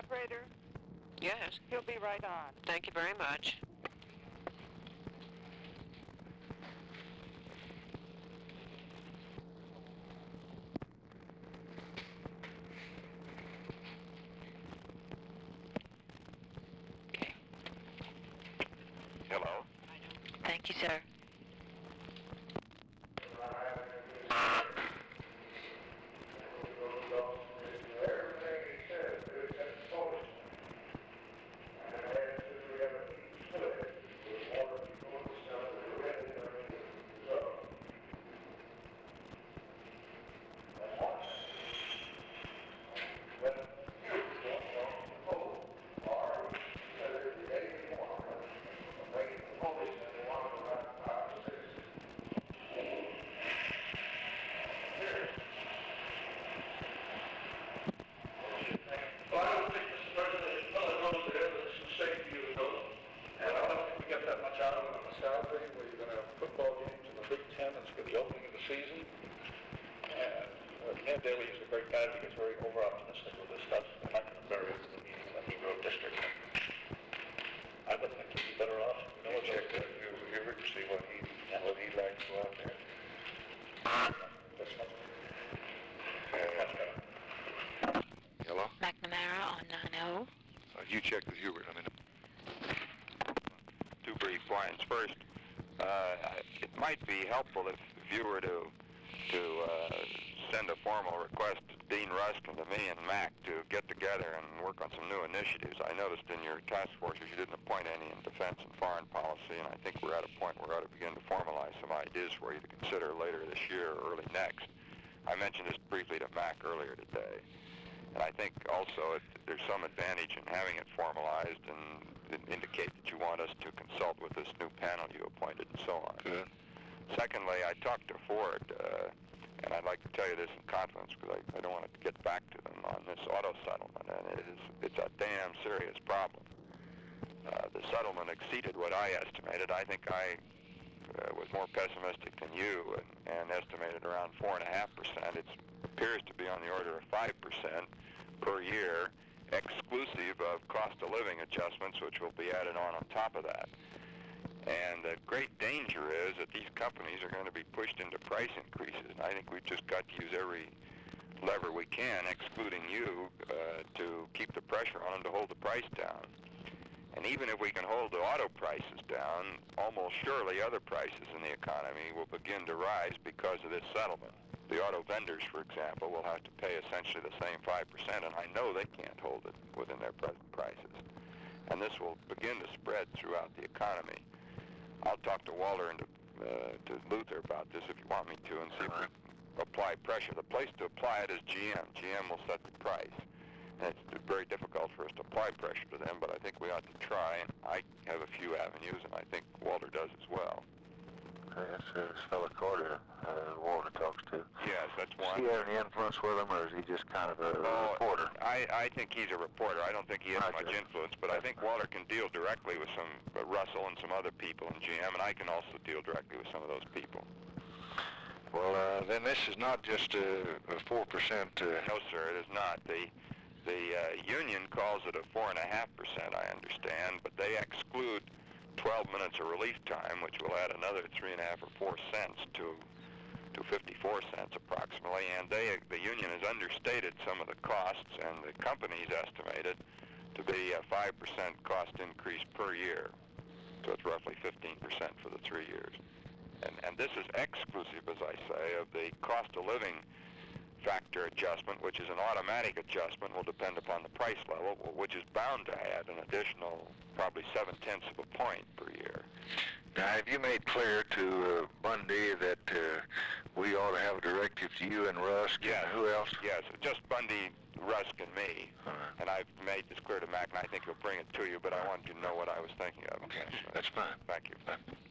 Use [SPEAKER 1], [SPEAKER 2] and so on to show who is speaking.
[SPEAKER 1] operator?
[SPEAKER 2] Yes.
[SPEAKER 1] He'll be right on.
[SPEAKER 2] Thank you very much. Okay.
[SPEAKER 3] Hello?
[SPEAKER 2] Thank you, sir.
[SPEAKER 4] Ed Daly is a great guy. He gets very over-optimistic with this stuff. I'm not going to bury it in the meeting in the Negro District. I would think he'd be better off. You know, check that Hubert to see what he'd like to go out there. That's much better.
[SPEAKER 3] Hello?
[SPEAKER 2] McNamara on 90.
[SPEAKER 3] You check with Hubert. I mean,
[SPEAKER 5] Two brief points. First, it might be helpful if you were to send a formal request to Dean Rusk and to me and Mac to get together and work on some new initiatives. I noticed in your task forces you didn't appoint any in defense and foreign policy, and I think we're at a point where we ought to begin to formalize some ideas for you to consider later this year or early next. I mentioned this briefly to Mac earlier today, and I think also there's some advantage in having it formalized and indicate that you want us to consult with this new panel you appointed and so on.
[SPEAKER 3] good.
[SPEAKER 5] Secondly, I talked to Ford, and I'd like to tell you this in confidence because I don't want to get back to them on this auto settlement, and it's a damn serious problem. The settlement exceeded what I estimated. I think I was more pessimistic than you and estimated around 4.5%. It appears to be on the order of 5% per year, exclusive of cost of living adjustments, which will be added on top of that. And the great danger is that these companies are going to be pushed into price increases. And I think we've just got to use every lever we can, excluding you, to keep the pressure on them to hold the price down. And even if we can hold the auto prices down, almost surely other prices in the economy will begin to rise because of this settlement. The auto vendors, for example, will have to pay essentially the same 5%, and I know they can't hold it within their present prices. And this will begin to spread throughout the economy. I'll talk to Walter and to Luther about this if you want me to, and see if we can apply pressure. The place to apply it is GM. GM will set the price. And it's very difficult for us to apply pressure to them, but I think we ought to try. And I have a few avenues, and I think Walter does as well.
[SPEAKER 4] That's this fellow Carter Walter talks to.
[SPEAKER 5] Yes, that's one.
[SPEAKER 4] Does he have any influence with him, or is he just kind of a reporter?
[SPEAKER 5] I think he's a reporter. I don't think he has much influence, but I think Walter can deal directly with some Russell and some other people in GM, and I can also deal directly with some of those people.
[SPEAKER 3] Well, then this is not just a 4%.
[SPEAKER 5] No, sir, it is not. The union calls it a 4.5%, I understand, but they exclude 12 minutes of relief time, which will add another 3.5 or 4 cents to 54 cents approximately. And the union has understated some of the costs, and the companies estimated to be a 5% cost increase per year. So it's roughly 15% for the 3 years. And this is exclusive, as I say, of the cost of living factor adjustment, which is an automatic adjustment, will depend upon the price level, which is bound to add an additional probably 0.7 of a point per year.
[SPEAKER 3] Now, have you made clear to Bundy that we ought to have a directive to you and Rusk?
[SPEAKER 5] Yes.
[SPEAKER 3] And who else?
[SPEAKER 5] Yes, just Bundy, Rusk, and me. And I've made this clear to Mac, and I think he'll bring it to you, but I wanted you to know what I was thinking of.
[SPEAKER 3] Okay, that's fine.
[SPEAKER 5] Thank you.